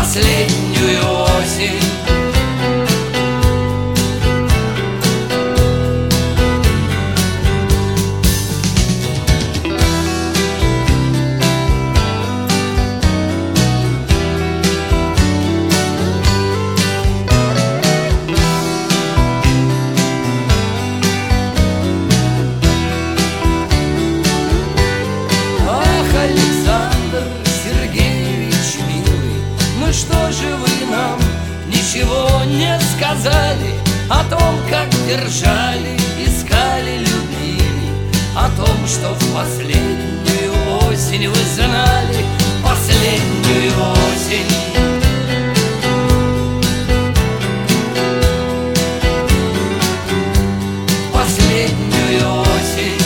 последнюю осень. Что же вы нам ничего не сказали о том, как держали, искали, любили, о том, что в последнюю осень вы знали, последнюю осень. Последнюю осень.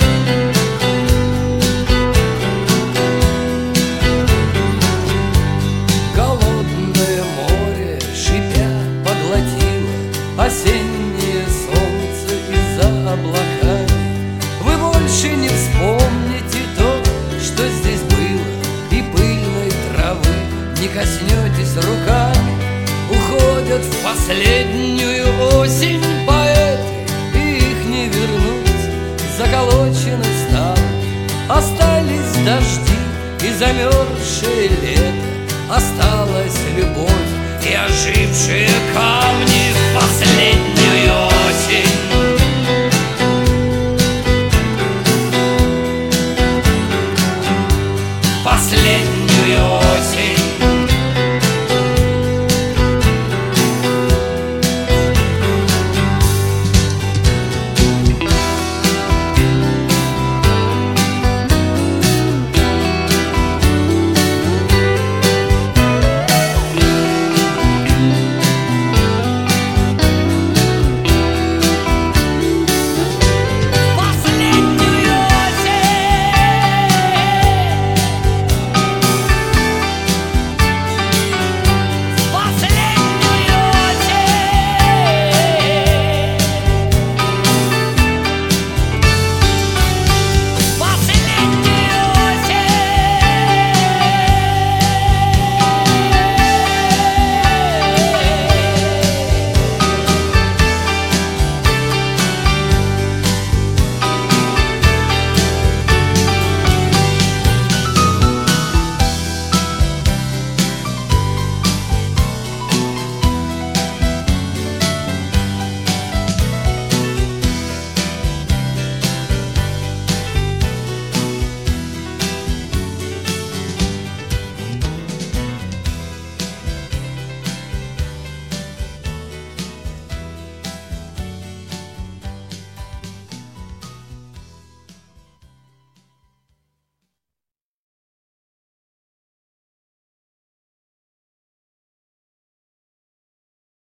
Осеннее солнце из-за облаками. Вы больше не вспомните то, что здесь было, и пыльной травы не коснетесь руками. Уходят в последнюю осень поэты, и их не вернуть, заколочены стали. Остались дожди и замерзшее лето, осталась любовь и ожившие камни в последнюю осень. Последнюю